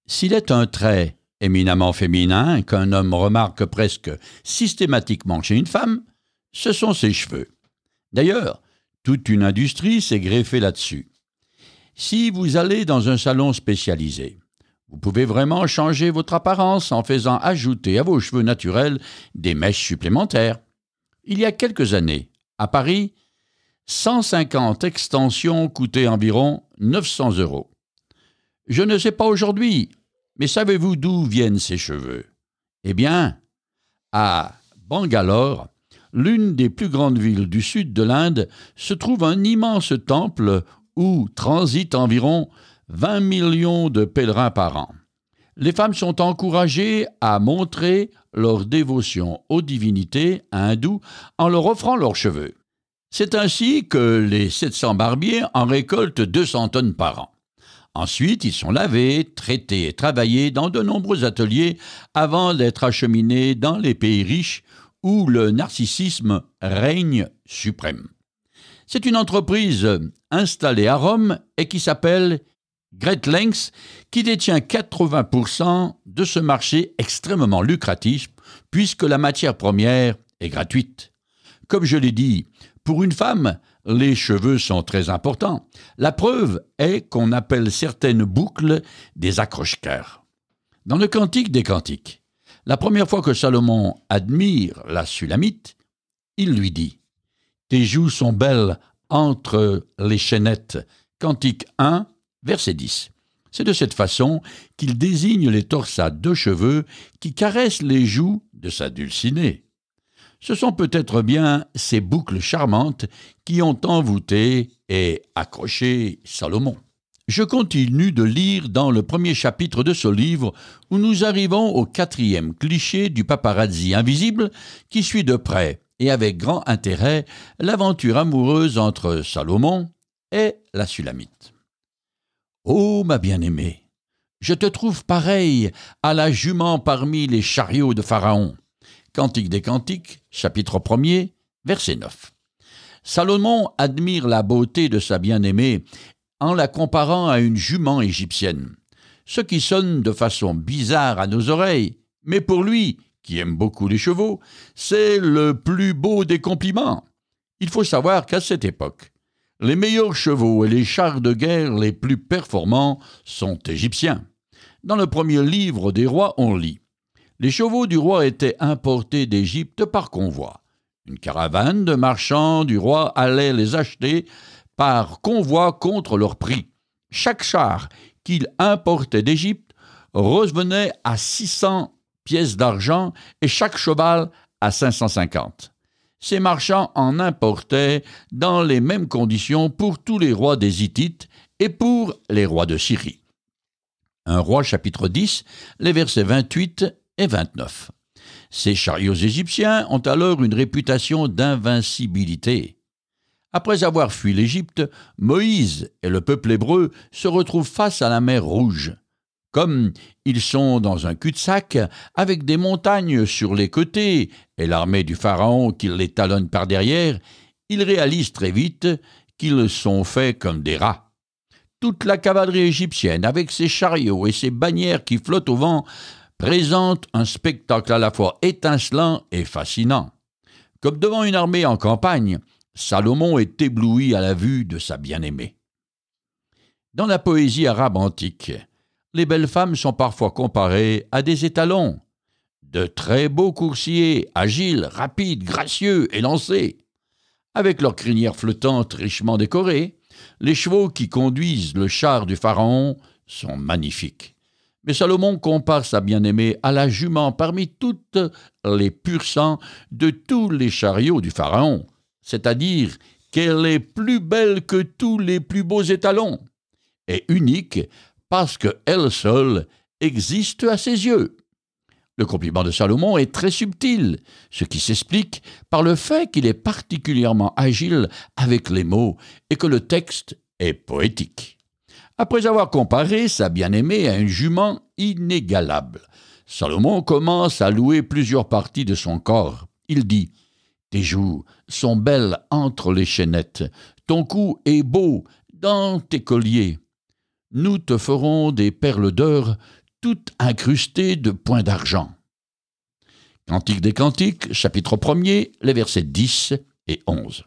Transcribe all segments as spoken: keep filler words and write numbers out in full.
S'il est un trait éminemment féminin qu'un homme remarque presque systématiquement chez une femme, ce sont ses cheveux. D'ailleurs, toute une industrie s'est greffée là-dessus. Si vous allez dans un salon spécialisé, vous pouvez vraiment changer votre apparence en faisant ajouter à vos cheveux naturels des mèches supplémentaires. Il y a quelques années, à Paris, cent cinquante extensions coûtaient environ neuf cents euros. Je ne sais pas aujourd'hui, mais savez-vous d'où viennent ces cheveux? Eh bien, à Bangalore, l'une des plus grandes villes du sud de l'Inde, se trouve un immense temple où transitent environ vingt millions de pèlerins par an. Les femmes sont encouragées à montrer leur dévotion aux divinités hindoues en leur offrant leurs cheveux. C'est ainsi que les sept cents barbiers en récoltent deux cents tonnes par an. Ensuite, ils sont lavés, traités et travaillés dans de nombreux ateliers avant d'être acheminés dans les pays riches où le narcissisme règne suprême. C'est une entreprise installée à Rome et qui s'appelle Great Lengths, qui détient quatre-vingts pour cent de ce marché extrêmement lucratif puisque la matière première est gratuite. Comme je l'ai dit, pour une femme, les cheveux sont très importants. La preuve est qu'on appelle certaines boucles des accroche-cœurs. Dans le Cantique des Cantiques, la première fois que Salomon admire la Sulamite, il lui dit « Tes joues sont belles entre les chaînettes » Cantique un, verset dix. C'est de cette façon qu'il désigne les torsades de cheveux qui caressent les joues de sa dulcinée. Ce sont peut-être bien ces boucles charmantes qui ont envoûté et accroché Salomon. Je continue de lire dans le premier chapitre de ce livre où nous arrivons au quatrième cliché du paparazzi invisible qui suit de près et avec grand intérêt l'aventure amoureuse entre Salomon et la Sulamite. « Ô ma bien-aimée, je te trouve pareille à la jument parmi les chariots de Pharaon. » Cantique des Cantiques, chapitre premier, verset neuf. Salomon admire la beauté de sa bien-aimée en la comparant à une jument égyptienne, ce qui sonne de façon bizarre à nos oreilles, mais pour lui, qui aime beaucoup les chevaux, c'est le plus beau des compliments. Il faut savoir qu'à cette époque, les meilleurs chevaux et les chars de guerre les plus performants sont égyptiens. Dans le premier livre des rois, on lit les chevaux du roi étaient importés d'Égypte par convoi. Une caravane de marchands du roi allait les acheter par convoi contre leur prix. Chaque char qu'il importait d'Égypte revenait à six cents pièces d'argent et chaque cheval à cinq cent cinquante. Ces marchands en importaient dans les mêmes conditions pour tous les rois des Hittites et pour les rois de Syrie. un roi chapitre dix, les versets vingt-huit et vingt-neuf. Ces chariots égyptiens ont alors une réputation d'invincibilité. Après avoir fui l'Égypte, Moïse et le peuple hébreu se retrouvent face à la mer Rouge. Comme ils sont dans un cul-de-sac avec des montagnes sur les côtés et l'armée du Pharaon qui les talonne par derrière, ils réalisent très vite qu'ils sont faits comme des rats. Toute la cavalerie égyptienne, avec ses chariots et ses bannières qui flottent au vent, présente un spectacle à la fois étincelant et fascinant. Comme devant une armée en campagne, Salomon est ébloui à la vue de sa bien-aimée. Dans la poésie arabe antique, les belles femmes sont parfois comparées à des étalons, de très beaux coursiers, agiles, rapides, gracieux, élancés. Avec leurs crinières flottantes richement décorées, les chevaux qui conduisent le char du pharaon sont magnifiques. Mais Salomon compare sa bien-aimée à la jument parmi toutes les pur sang de tous les chariots du pharaon, c'est-à-dire qu'elle est plus belle que tous les plus beaux étalons, et unique parce qu'elle seule existe à ses yeux. Le compliment de Salomon est très subtil, ce qui s'explique par le fait qu'il est particulièrement agile avec les mots et que le texte est poétique. Après avoir comparé sa bien-aimée à une jument inégalable, Salomon commence à louer plusieurs parties de son corps. Il dit « Tes joues sont belles entre les chaînettes, ton cou est beau dans tes colliers. Nous te ferons des perles d'or, tout incrusté de points d'argent. Cantique des Cantiques, chapitre premier, les versets dix et onze.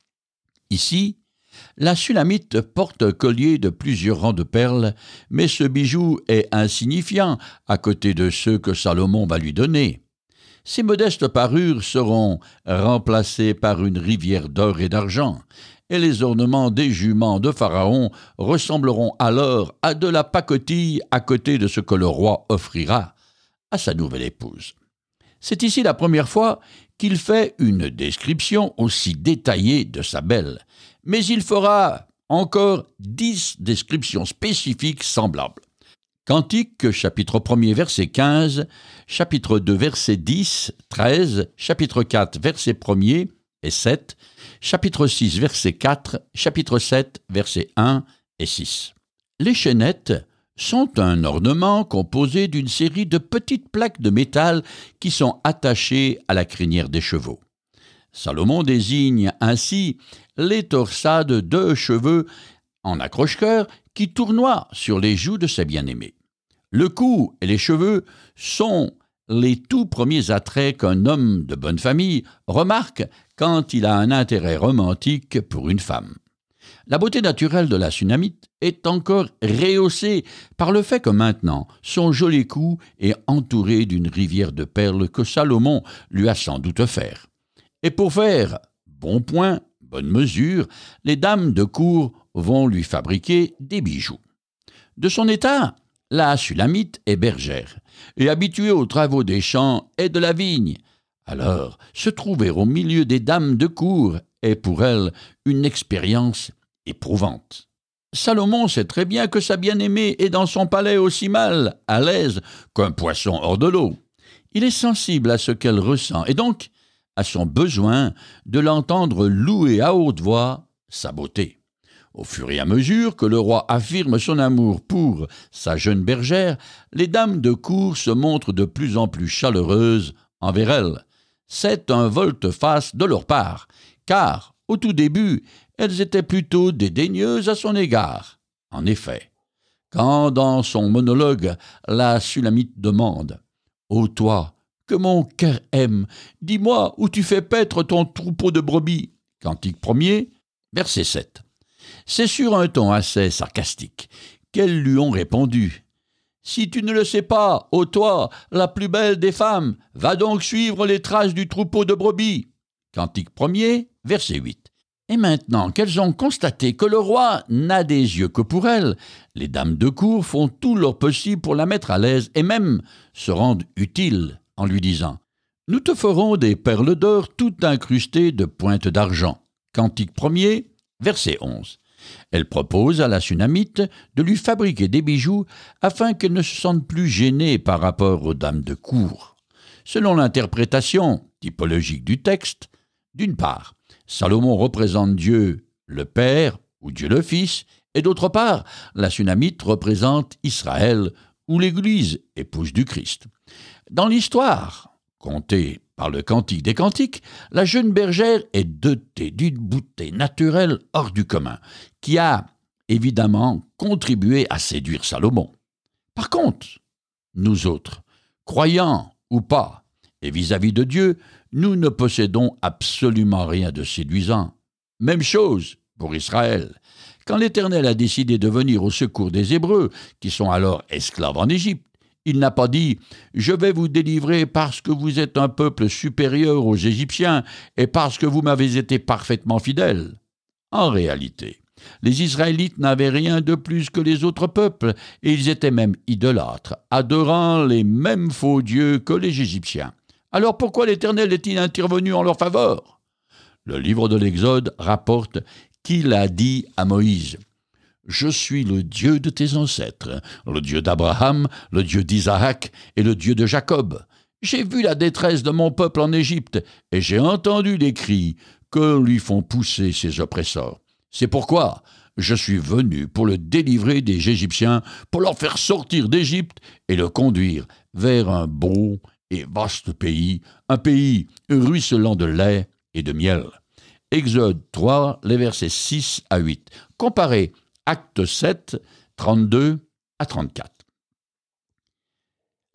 Ici, la Sulamite porte un collier de plusieurs rangs de perles, mais ce bijou est insignifiant à côté de ceux que Salomon va lui donner. Ces modestes parures seront remplacées par une rivière d'or et d'argent, et les ornements des juments de Pharaon ressembleront alors à de la pacotille à côté de ce que le roi offrira à sa nouvelle épouse. C'est ici la première fois qu'il fait une description aussi détaillée de sa belle, mais il fera encore dix descriptions spécifiques semblables. Cantique, chapitre premier, verset quinze, chapitre deux, verset dix, treize, chapitre quatre, verset premier et sept, chapitre six, verset quatre, chapitre sept, verset un et six. Les chaînettes sont un ornement composé d'une série de petites plaques de métal qui sont attachées à la crinière des chevaux. Salomon désigne ainsi les torsades de cheveux en accroche-cœur qui tournoient sur les joues de ses bien-aimés. Le cou et les cheveux sont les tout premiers attraits qu'un homme de bonne famille remarque quand il a un intérêt romantique pour une femme. La beauté naturelle de la Sunamite est encore rehaussée par le fait que maintenant son joli cou est entouré d'une rivière de perles que Salomon lui a sans doute offert. Et pour faire bon point, bonne mesure, les dames de cour vont lui fabriquer des bijoux. De son état, la Sulamite est bergère, et habituée aux travaux des champs et de la vigne. Alors, se trouver au milieu des dames de cour est pour elle une expérience éprouvante. Salomon sait très bien que sa bien-aimée est dans son palais aussi mal à l'aise qu'un poisson hors de l'eau. Il est sensible à ce qu'elle ressent, et donc à son besoin de l'entendre louer à haute voix sa beauté. Au fur et à mesure que le roi affirme son amour pour sa jeune bergère, les dames de cour se montrent de plus en plus chaleureuses envers elle. C'est un volte-face de leur part, car, au tout début, elles étaient plutôt dédaigneuses à son égard. En effet, quand dans son monologue, la Sulamite demande « Ô toi, que mon cœur aime, dis-moi où tu fais paître ton troupeau de brebis » Cantique premier, verset sept. C'est sur un ton assez sarcastique qu'elles lui ont répondu « Si tu ne le sais pas, ô toi, la plus belle des femmes, va donc suivre les traces du troupeau de brebis. » Cantique premier, verset huit. Et maintenant qu'elles ont constaté que le roi n'a des yeux que pour elles, les dames de cour font tout leur possible pour la mettre à l'aise et même se rendent utiles en lui disant « Nous te ferons des perles d'or tout incrustées de pointes d'argent. » Cantique premier, verset onze. Elle propose à la Sunamite de lui fabriquer des bijoux afin qu'elle ne se sente plus gênée par rapport aux dames de cour. Selon l'interprétation typologique du texte, d'une part, Salomon représente Dieu le Père ou Dieu le Fils, et d'autre part, la Sunamite représente Israël ou l'Église, épouse du Christ. Dans l'histoire, contée par le Cantique des Cantiques, la jeune bergère est dotée d'une beauté naturelle hors du commun, qui a évidemment contribué à séduire Salomon. Par contre, nous autres, croyants ou pas, et vis-à-vis de Dieu, nous ne possédons absolument rien de séduisant. Même chose pour Israël. Quand l'Éternel a décidé de venir au secours des Hébreux, qui sont alors esclaves en Égypte, il n'a pas dit « Je vais vous délivrer parce que vous êtes un peuple supérieur aux Égyptiens et parce que vous m'avez été parfaitement fidèles. » En réalité, les Israélites n'avaient rien de plus que les autres peuples et ils étaient même idolâtres, adorant les mêmes faux dieux que les Égyptiens. Alors pourquoi l'Éternel est-il intervenu en leur faveur? Le livre de l'Exode rapporte qu'il a dit à Moïse « Je suis le Dieu de tes ancêtres, le Dieu d'Abraham, le Dieu d'Isaac et le Dieu de Jacob. J'ai vu la détresse de mon peuple en Égypte et j'ai entendu les cris que lui font pousser ses oppresseurs. C'est pourquoi je suis venu pour le délivrer des Égyptiens, pour leur faire sortir d'Égypte et le conduire vers un beau et vaste pays, un pays ruisselant de lait et de miel. » Exode trois, les versets six à huit. Comparez Acte sept, trente-deux à trente-quatre.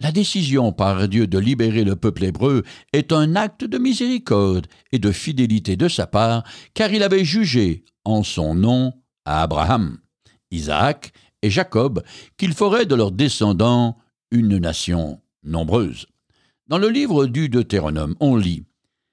La décision par Dieu de libérer le peuple hébreu est un acte de miséricorde et de fidélité de sa part, car il avait jugé en son nom à Abraham, Isaac et Jacob qu'il ferait de leurs descendants une nation nombreuse. Dans le livre du Deutéronome, on lit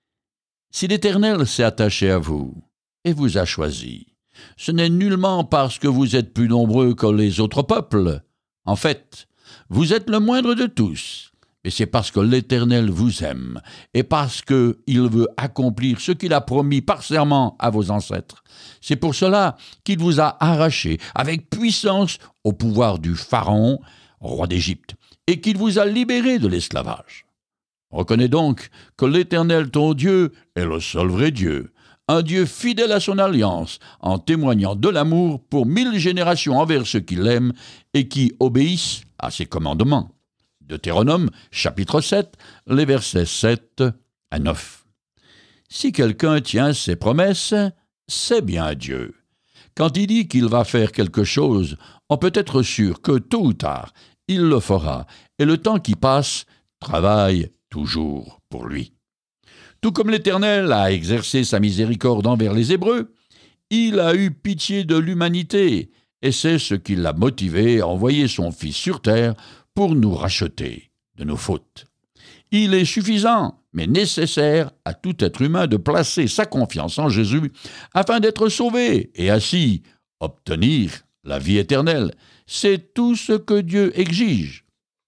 « Si l'Éternel s'est attaché à vous et vous a choisi, ce n'est nullement parce que vous êtes plus nombreux que les autres peuples. En fait, vous êtes le moindre de tous, mais c'est parce que l'Éternel vous aime et parce qu'il veut accomplir ce qu'il a promis par serment à vos ancêtres. C'est pour cela qu'il vous a arraché avec puissance au pouvoir du Pharaon, roi d'Égypte, et qu'il vous a libéré de l'esclavage. Reconnais donc que l'Éternel ton Dieu est le seul vrai Dieu, un Dieu fidèle à son alliance, en témoignant de l'amour pour mille générations envers ceux qui l'aiment et qui obéissent à ses commandements. » Deutéronome, chapitre sept, les versets sept à neuf. Si quelqu'un tient ses promesses, c'est bien Dieu. Quand il dit qu'il va faire quelque chose, on peut être sûr que tôt ou tard, il le fera, et le temps qui passe travaille toujours pour lui. Tout comme l'Éternel a exercé sa miséricorde envers les Hébreux, il a eu pitié de l'humanité, et c'est ce qui l'a motivé à envoyer son Fils sur terre pour nous racheter de nos fautes. Il est suffisant, mais nécessaire à tout être humain de placer sa confiance en Jésus afin d'être sauvé et ainsi obtenir la vie éternelle. C'est tout ce que Dieu exige.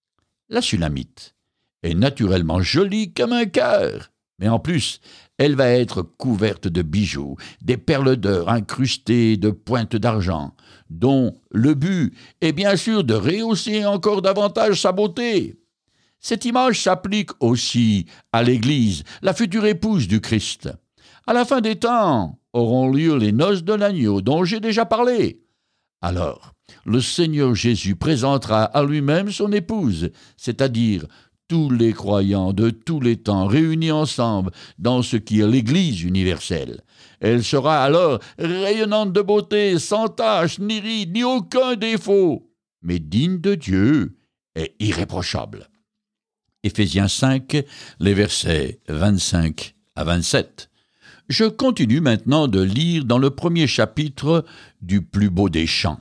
La Sunamite est naturellement jolie comme un cœur, mais en plus, elle va être couverte de bijoux, des perles d'or incrustées de pointes d'argent, dont le but est bien sûr de rehausser encore davantage sa beauté. Cette image s'applique aussi à l'Église, la future épouse du Christ. À la fin des temps auront lieu les noces de l'agneau dont j'ai déjà parlé. Alors, le Seigneur Jésus présentera à lui-même son épouse, c'est-à-dire tous les croyants de tous les temps réunis ensemble dans ce qui est l'Église universelle. Elle sera alors rayonnante de beauté, sans tache, ni ride, ni aucun défaut, mais digne de Dieu et irréprochable. Éphésiens cinq, les versets vingt-cinq à vingt-sept. Je continue maintenant de lire dans le premier chapitre du Plus beau des chants,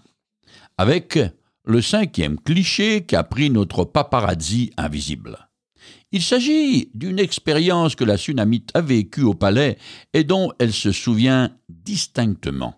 avec le cinquième cliché qu'a pris notre paparazzi invisible. Il s'agit d'une expérience que la Sunamite a vécue au palais et dont elle se souvient distinctement.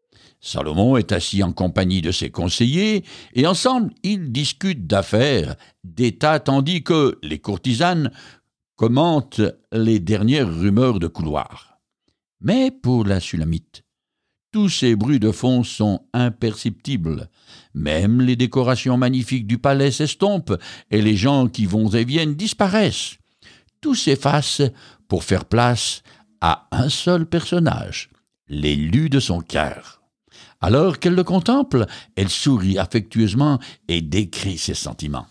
Salomon est assis en compagnie de ses conseillers et ensemble ils discutent d'affaires, d'État, tandis que les courtisanes commentent les dernières rumeurs de couloir. Mais pour la Sunamite, tous ces bruits de fond sont imperceptibles. Même les décorations magnifiques du palais s'estompent et les gens qui vont et viennent disparaissent. Tout s'efface pour faire place à un seul personnage, l'élu de son cœur. Alors qu'elle le contemple, elle sourit affectueusement et décrit ses sentiments.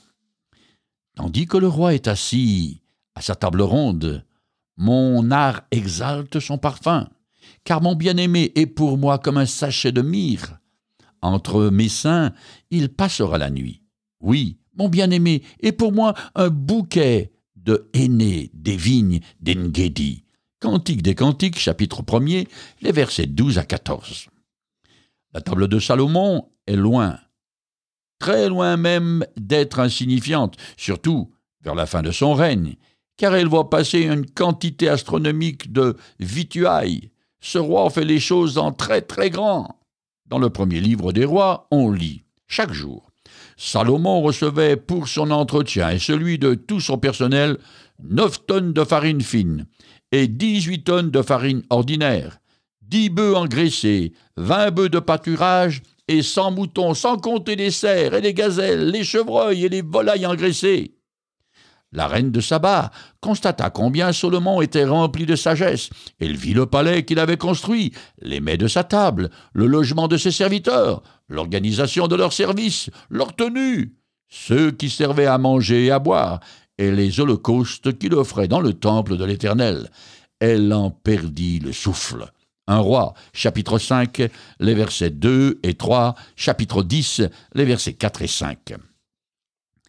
Tandis que le roi est assis à sa table ronde, mon art exalte son parfum, car mon bien-aimé est pour moi comme un sachet de myrrhe. Entre mes seins, il passera la nuit. Oui, mon bien-aimé est pour moi un bouquet de henné des vignes d'Engedi. Cantique des Cantiques, chapitre premier, les versets douze à quatorze. La table de Salomon est loin, très loin même d'être insignifiante, surtout vers la fin de son règne, car elle voit passer une quantité astronomique de vituailles. Ce roi fait les choses en très très grand. Dans le premier livre des rois, on lit chaque jour. Salomon recevait pour son entretien et celui de tout son personnel neuf tonnes de farine fine et dix-huit tonnes de farine ordinaire, dix bœufs engraissés, vingt bœufs de pâturage et cent moutons, sans compter les cerfs et les gazelles, les chevreuils et les volailles engraissées. La reine de Saba constata combien Salomon était rempli de sagesse. Elle vit le palais qu'il avait construit, les mets de sa table, le logement de ses serviteurs, l'organisation de leurs services, leur tenue, ceux qui servaient à manger et à boire, et les holocaustes qu'il offrait dans le temple de l'Éternel. Elle en perdit le souffle. Un roi, chapitre cinq, les versets deux et trois, chapitre dix, les versets quatre et cinq.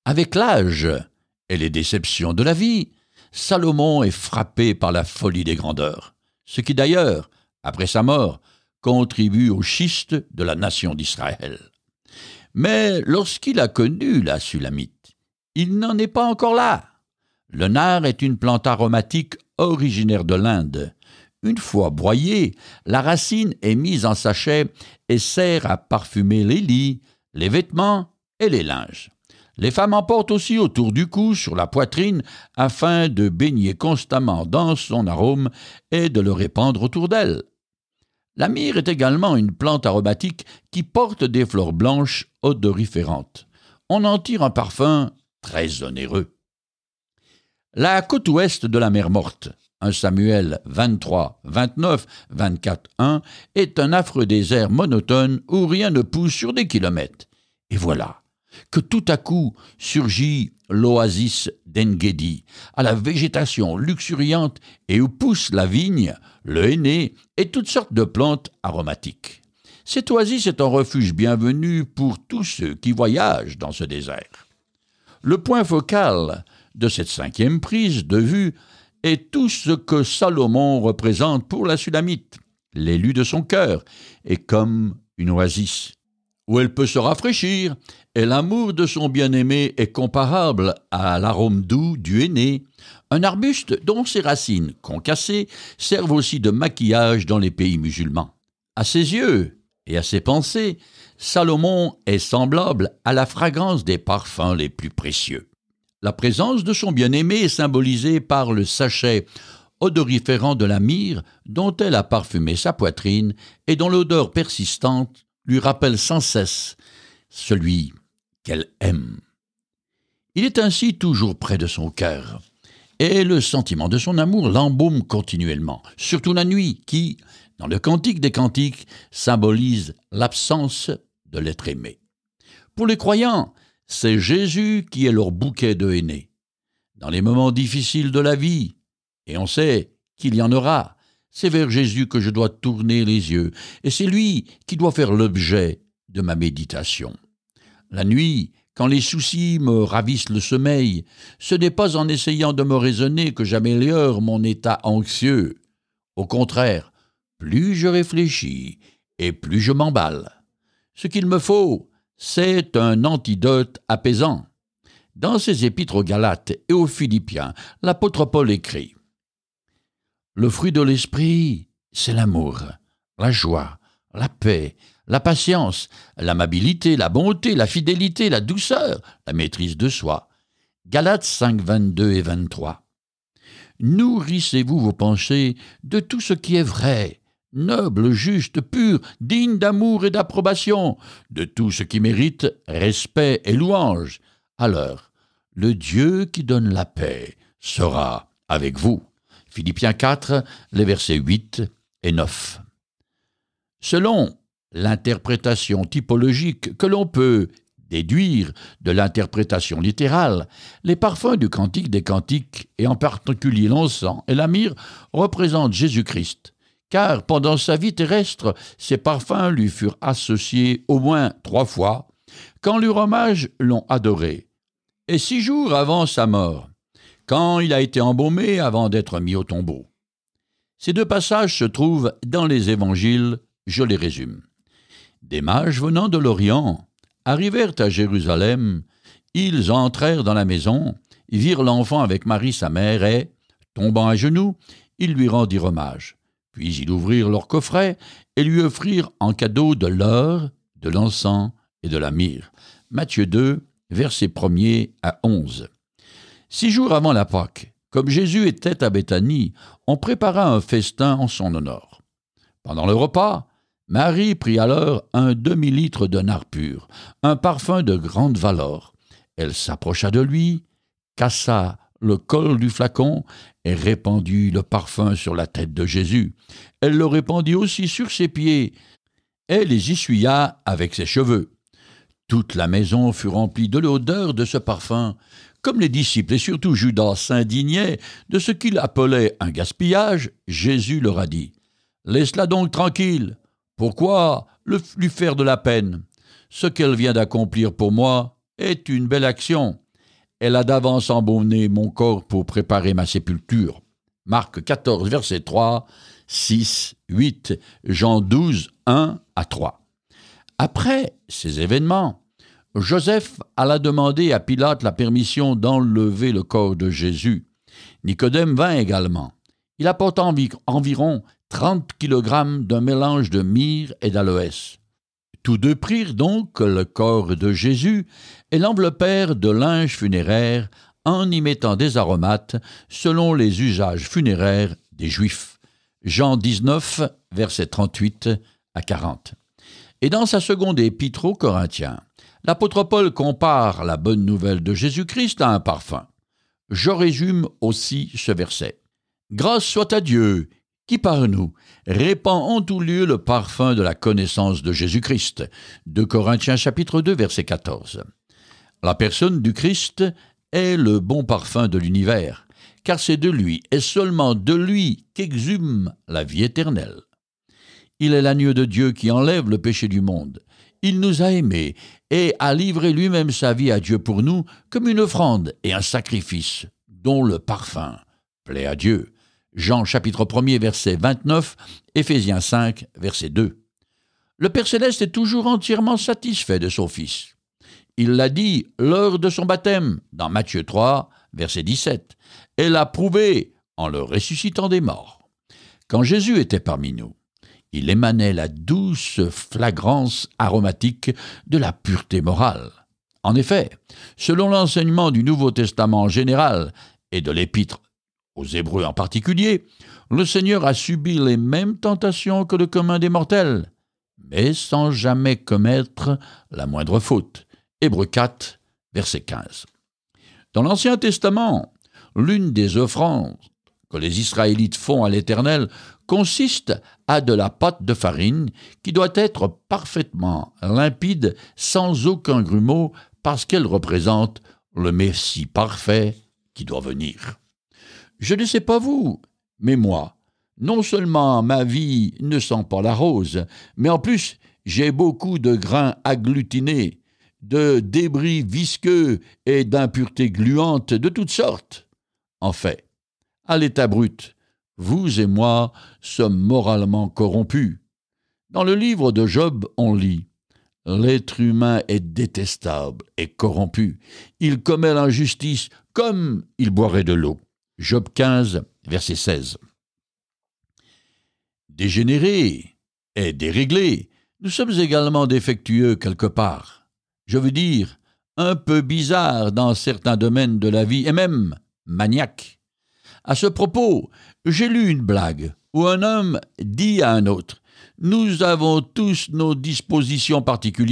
Avec l'âge et les déceptions de la vie, Salomon est frappé par la folie des grandeurs, ce qui d'ailleurs, après sa mort, contribue au schiste de la nation d'Israël. Mais lorsqu'il a connu la Sulamite, il n'en est pas encore là. Le nard est une plante aromatique originaire de l'Inde. Une fois broyée, la racine est mise en sachet et sert à parfumer les lits, les vêtements et les linges. Les femmes en portent aussi autour du cou, sur la poitrine, afin de baigner constamment dans son arôme et de le répandre autour d'elles. La myrrhe est également une plante aromatique qui porte des fleurs blanches odoriférantes. On en tire un parfum très onéreux. La côte ouest de la mer Morte, un Samuel vingt-trois, vingt-neuf, vingt-quatre, un, est un affreux désert monotone où rien ne pousse sur des kilomètres. Et voilà que tout à coup surgit l'oasis d'Engedi, à la végétation luxuriante et où pousse la vigne, le henné et toutes sortes de plantes aromatiques. Cette oasis est un refuge bienvenu pour tous ceux qui voyagent dans ce désert. Le point focal de cette cinquième prise de vue est tout ce que Salomon représente pour la Sulamite. L'élu de son cœur est comme une oasis où elle peut se rafraîchir, et l'amour de son bien-aimé est comparable à l'arôme doux du henné, un arbuste dont ses racines concassées servent aussi de maquillage dans les pays musulmans. À ses yeux et à ses pensées, Salomon est semblable à la fragrance des parfums les plus précieux. La présence de son bien-aimé est symbolisée par le sachet odoriférant de la myrrhe dont elle a parfumé sa poitrine et dont l'odeur persistante lui rappelle sans cesse celui qu'elle aime. Il est ainsi toujours près de son cœur, et le sentiment de son amour l'embaume continuellement, surtout la nuit qui, dans le Cantique des Cantiques, symbolise l'absence de l'être aimé. Pour les croyants, c'est Jésus qui est leur bouquet de henné. Dans les moments difficiles de la vie, et on sait qu'il y en aura, c'est vers Jésus que je dois tourner les yeux, et c'est lui qui doit faire l'objet de ma méditation. La nuit, quand les soucis me ravissent le sommeil, ce n'est pas en essayant de me raisonner que j'améliore mon état anxieux. Au contraire, plus je réfléchis et plus je m'emballe. Ce qu'il me faut, c'est un antidote apaisant. Dans ses épîtres aux Galates et aux Philippiens, l'apôtre Paul écrit « Le fruit de l'esprit, c'est l'amour, la joie, la paix, la patience, l'amabilité, la bonté, la fidélité, la douceur, la maîtrise de soi. » Galates cinq, vingt-deux et vingt-trois. Nourrissez-vous vos pensées de tout ce qui est vrai, noble, juste, pur, digne d'amour et d'approbation, de tout ce qui mérite respect et louange. Alors, le Dieu qui donne la paix sera avec vous. Philippiens quatre, les versets huit et neuf. Selon l'interprétation typologique que l'on peut déduire de l'interprétation littérale, les parfums du Cantique des Cantiques, et en particulier l'encens et la myrrhe, représentent Jésus-Christ, car pendant sa vie terrestre, ces parfums lui furent associés au moins trois fois, quand les romages l'ont adoré, et six jours avant sa mort, quand il a été embaumé avant d'être mis au tombeau. Ces deux passages se trouvent dans les évangiles, je les résume. Des mages venant de l'Orient arrivèrent à Jérusalem, ils entrèrent dans la maison, virent l'enfant avec Marie sa mère et, tombant à genoux, ils lui rendirent hommage. Puis ils ouvrirent leur coffret et lui offrirent en cadeau de l'or, de l'encens et de la myrrhe. Matthieu deux, versets premier à onze. Six jours avant la Pâque, comme Jésus était à Béthanie, on prépara un festin en son honneur. Pendant le repas, Marie prit alors un demi-litre de nard pur, un parfum de grande valeur. Elle s'approcha de lui, cassa le col du flacon et répandit le parfum sur la tête de Jésus. Elle le répandit aussi sur ses pieds et les essuya avec ses cheveux. Toute la maison fut remplie de l'odeur de ce parfum. Comme les disciples et surtout Judas s'indignaient de ce qu'il appelait un gaspillage, Jésus leur a dit « Laisse-la donc tranquille. Pourquoi le, lui faire de la peine? Ce qu'elle vient d'accomplir pour moi est une belle action. Elle a d'avance embauné mon corps pour préparer ma sépulture. Marc quatorze, verset trois, six, huit, Jean douze, un à trois. Après ces événements, Joseph alla demander à Pilate la permission d'enlever le corps de Jésus. Nicodème vint également. Il apporta envi- environ trente kilogrammes d'un mélange de myrrhe et d'aloès. Tous deux prirent donc le corps de Jésus et l'enveloppèrent de linge funéraire en y mettant des aromates selon les usages funéraires des Juifs. Jean dix-neuf, versets trente-huit à quarante. Et dans sa seconde épître aux Corinthiens, l'apôtre Paul compare la bonne nouvelle de Jésus-Christ à un parfum. Je résume aussi ce verset. « Grâce soit à Dieu, qui par nous répand en tout lieu le parfum de la connaissance de Jésus-Christ. » deux Corinthiens chapitre deux, verset quatorze. La personne du Christ est le bon parfum de l'univers, car c'est de lui et seulement de lui qu'exhume la vie éternelle. Il est l'agneau de Dieu qui enlève le péché du monde. Il nous a aimés et a livré lui-même sa vie à Dieu pour nous comme une offrande et un sacrifice dont le parfum plaît à Dieu. Jean chapitre un, verset vingt-neuf, Éphésiens cinq, verset deux. Le Père Céleste est toujours entièrement satisfait de son Fils. Il l'a dit lors de son baptême, dans Matthieu trois, verset dix-sept, et l'a prouvé en le ressuscitant des morts. Quand Jésus était parmi nous, il émanait la douce flagrance aromatique de la pureté morale. En effet, selon l'enseignement du Nouveau Testament en général et de l'Épître aux Hébreux en particulier, le Seigneur a subi les mêmes tentations que le commun des mortels, mais sans jamais commettre la moindre faute. Hébreux quatre, verset quinze. Dans l'Ancien Testament, l'une des offrandes que les Israélites font à l'Éternel consiste à de la pâte de farine qui doit être parfaitement limpide, sans aucun grumeau, parce qu'elle représente le Messie parfait qui doit venir. Je ne sais pas vous, mais moi, non seulement ma vie ne sent pas la rose, mais en plus j'ai beaucoup de grains agglutinés, de débris visqueux et d'impuretés gluantes de toutes sortes. En fait, à l'état brut, vous et moi sommes moralement corrompus. Dans le livre de Job, on lit « L'être humain est détestable et corrompu. Il commet l'injustice comme il boirait de l'eau. » Job quinze, verset seize. Dégénérés et déréglés, nous sommes également défectueux quelque part. Je veux dire, un peu bizarres dans certains domaines de la vie et même maniaques. À ce propos, j'ai lu une blague où un homme dit à un autre « Nous avons tous nos dispositions particulières. »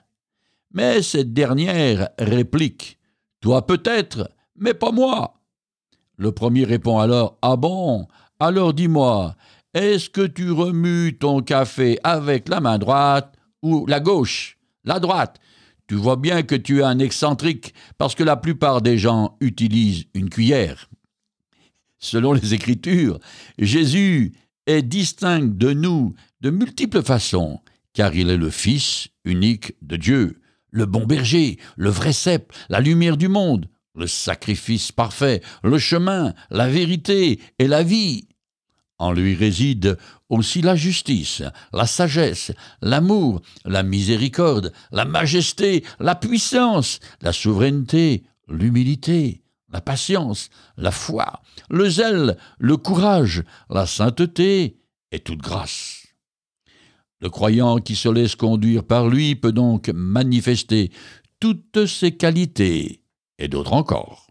Mais cette dernière réplique « Toi peut-être, mais pas moi. » Le premier répond alors « Ah bon? Alors dis-moi, est-ce que tu remues ton café avec la main droite ou la gauche? La droite. Tu vois bien que tu es un excentrique parce que la plupart des gens utilisent une cuillère. » Selon les Écritures, Jésus est distinct de nous de multiples façons, car il est le Fils unique de Dieu, le bon berger, le vrai cep, la lumière du monde, le sacrifice parfait, le chemin, la vérité et la vie. En lui réside aussi la justice, la sagesse, l'amour, la miséricorde, la majesté, la puissance, la souveraineté, l'humilité, la patience, la foi, le zèle, le courage, la sainteté et toute grâce. Le croyant qui se laisse conduire par lui peut donc manifester toutes ces qualités et d'autres encore.